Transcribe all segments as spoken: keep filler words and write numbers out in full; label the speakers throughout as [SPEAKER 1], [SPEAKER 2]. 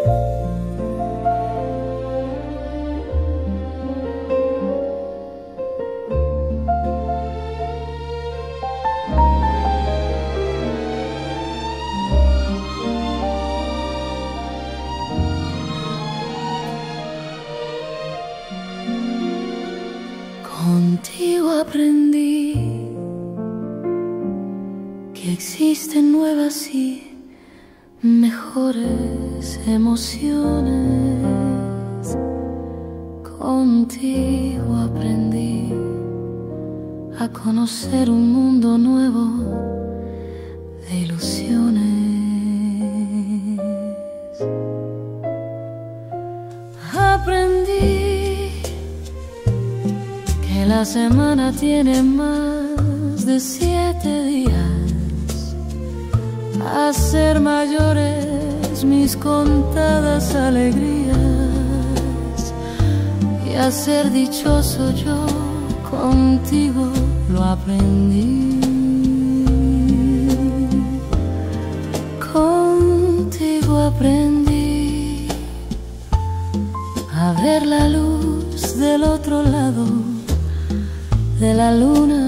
[SPEAKER 1] Contigo aprendí que existen nuevas y mejores emociones. Contigo aprendí a conocer un mundo nuevo de ilusiones. Aprendí que la semana tiene más de siete días, a ser mayores mis contadas alegrías y a ser dichoso yo contigo lo aprendí. Contigo aprendí a ver la luz del otro lado de la luna.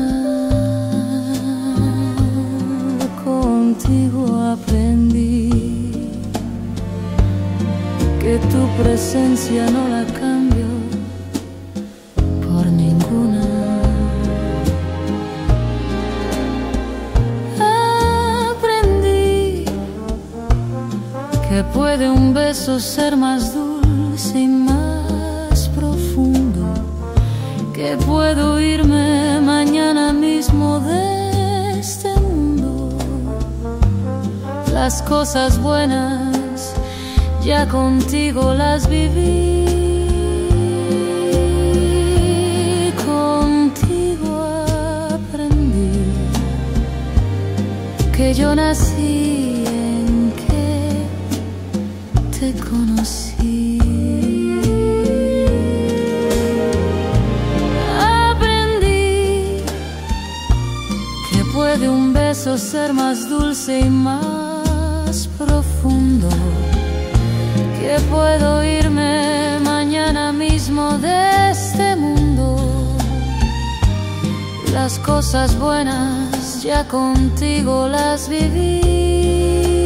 [SPEAKER 1] Contigo aprendí que tu presencia no la cambio por ninguna. Aprendí que puede un beso ser más dulce y más profundo, que puedo irme mañana mismo de este mundo. Las cosas buenas ya contigo las viví. Contigo aprendí que yo nací en que te conocí. Puede un beso ser más dulce y más profundo, que puedo irme mañana mismo de este mundo. Las cosas buenas ya contigo las viví.